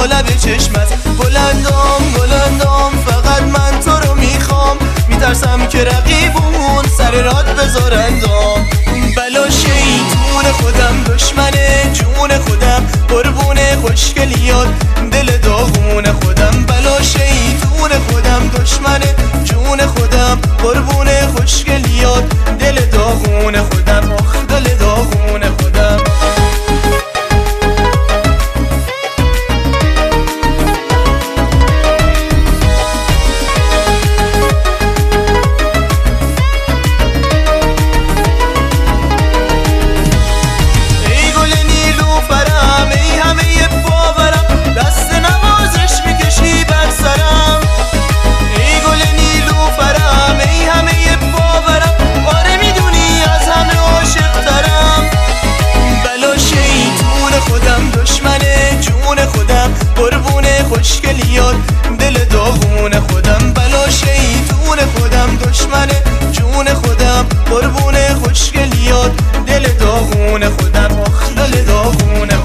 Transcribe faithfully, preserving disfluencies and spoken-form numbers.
لب چشمت. بلندام بلندام فقط من تو رو میخوام، میترسم که رقیبون سر راد بذارندام. بلا شیطون خودم دشمن جون خودم، قربون خوشگلیات دل داغون خودم. بلا شیطون خودم دشمن جون خودم، قربون خوشگلیات دل داغون خودم. آخ دل داغون خودم. خوشگلیات دل داغون خودم. بلا شیطون خودم دشمن جون خودم، قربون خوشگلیات دل داغون خودم. آخ دل داغون